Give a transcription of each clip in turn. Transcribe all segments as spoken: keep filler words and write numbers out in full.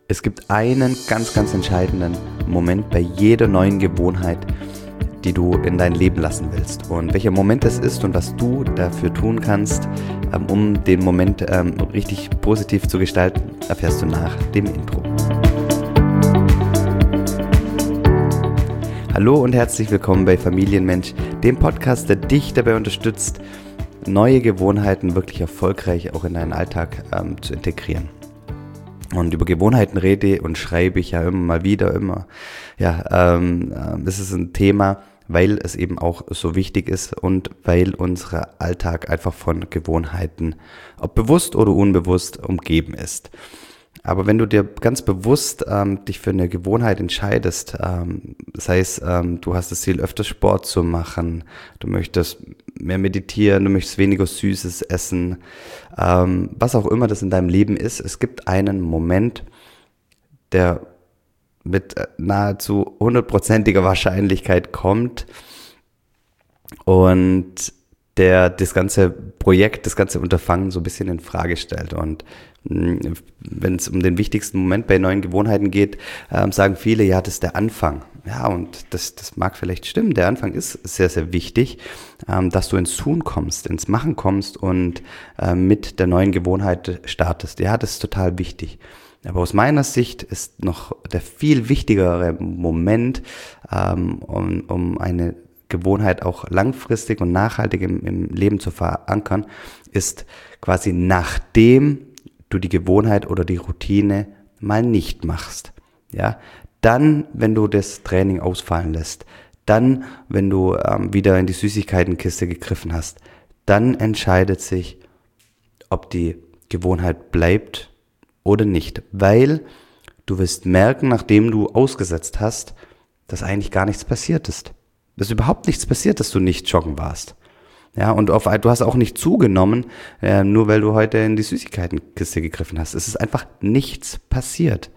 Es gibt einen ganz, ganz entscheidenden Moment bei jeder neuen Gewohnheit, die du in dein Leben lassen willst. Und welcher Moment das ist und was du dafür tun kannst, um den Moment richtig positiv zu gestalten, erfährst du nach dem Intro. Hallo und herzlich willkommen bei Familienmensch, dem Podcast, der dich dabei unterstützt, neue Gewohnheiten wirklich erfolgreich auch in deinen Alltag ähm, zu integrieren. Und über Gewohnheiten rede und schreibe ich ja immer mal wieder, immer. Ja, ähm, das ist ein Thema, weil es eben auch so wichtig ist und weil unser Alltag einfach von Gewohnheiten, ob bewusst oder unbewusst, umgeben ist. Aber wenn du dir ganz bewusst ähm, dich für eine Gewohnheit entscheidest, ähm, das heißt, ähm, du hast das Ziel, öfter Sport zu machen, du möchtest mehr meditieren, du möchtest weniger Süßes essen, ähm, was auch immer das in deinem Leben ist, es gibt einen Moment, der mit nahezu hundertprozentiger Wahrscheinlichkeit kommt und der das ganze Projekt, das ganze Unterfangen so ein bisschen in Frage stellt. Und wenn es um den wichtigsten Moment bei neuen Gewohnheiten geht, ähm, sagen viele, ja, das ist der Anfang. Ja, und das, das mag vielleicht stimmen. Der Anfang ist sehr, sehr wichtig, ähm, dass du ins Tun kommst, ins Machen kommst und äh, mit der neuen Gewohnheit startest. Ja, das ist total wichtig. Aber aus meiner Sicht ist noch der viel wichtigere Moment, ähm, um, um eine Gewohnheit auch langfristig und nachhaltig im, im Leben zu verankern, ist quasi nachdem du die Gewohnheit oder die Routine mal nicht machst. Ja, dann, wenn du das Training ausfallen lässt, dann, wenn du ähm, wieder in die Süßigkeitenkiste gegriffen hast, dann entscheidet sich, ob die Gewohnheit bleibt oder nicht, weil du wirst merken, nachdem du ausgesetzt hast, dass eigentlich gar nichts passiert ist. Dass überhaupt nichts passiert, dass du nicht joggen warst. Ja, und auf, du hast auch nicht zugenommen, äh, nur weil du heute in die Süßigkeitenkiste gegriffen hast. Es ist einfach nichts passiert.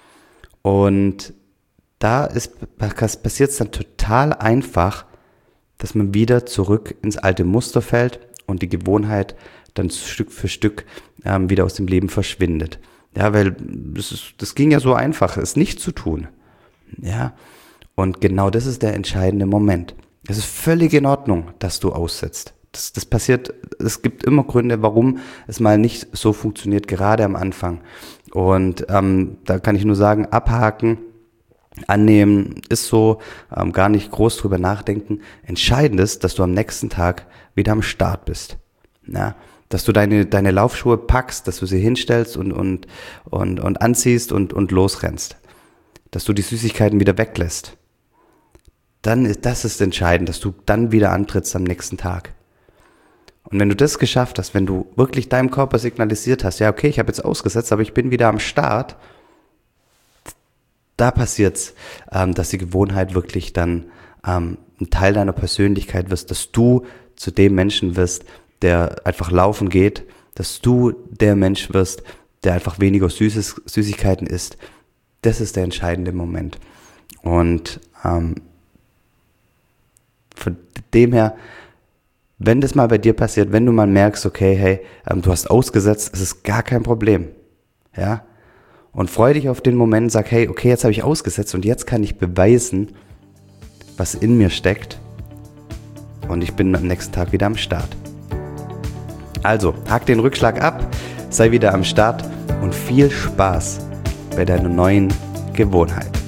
Und da ist passiert es dann total einfach, dass man wieder zurück ins alte Muster fällt und die Gewohnheit dann Stück für Stück ähm, wieder aus dem Leben verschwindet. Ja, weil das, ist, das ging ja so einfach, es nicht zu tun. Ja, und genau das ist der entscheidende Moment. Es ist völlig in Ordnung, dass du aussetzt. Das, das passiert, es gibt immer Gründe, warum es mal nicht so funktioniert, gerade am Anfang. Und ähm, da kann ich nur sagen, abhaken, annehmen, ist so, ähm, gar nicht groß drüber nachdenken. Entscheidend ist, dass du am nächsten Tag wieder am Start bist. Ja, dass du deine, deine Laufschuhe packst, dass du sie hinstellst und, und, und, und anziehst und, und losrennst. Dass du die Süßigkeiten wieder weglässt. Dann ist das ist entscheidend, dass du dann wieder antrittst am nächsten Tag. Und wenn du das geschafft hast, wenn du wirklich deinem Körper signalisiert hast, ja okay, ich habe jetzt ausgesetzt, aber ich bin wieder am Start, da passiert's, ähm, dass die Gewohnheit wirklich dann ähm, ein Teil deiner Persönlichkeit wirst, dass du zu dem Menschen wirst, der einfach laufen geht, dass du der Mensch wirst, der einfach weniger Süßes, Süßigkeiten isst. Das ist der entscheidende Moment. Und ähm, von dem her, wenn das mal bei dir passiert, wenn du mal merkst, okay, hey, ähm, du hast ausgesetzt, es ist gar kein Problem, ja, und freu dich auf den Moment, sag, hey, okay, jetzt habe ich ausgesetzt und jetzt kann ich beweisen, was in mir steckt und ich bin am nächsten Tag wieder am Start. Also, hack den Rückschlag ab, sei wieder am Start und viel Spaß bei deiner neuen Gewohnheit.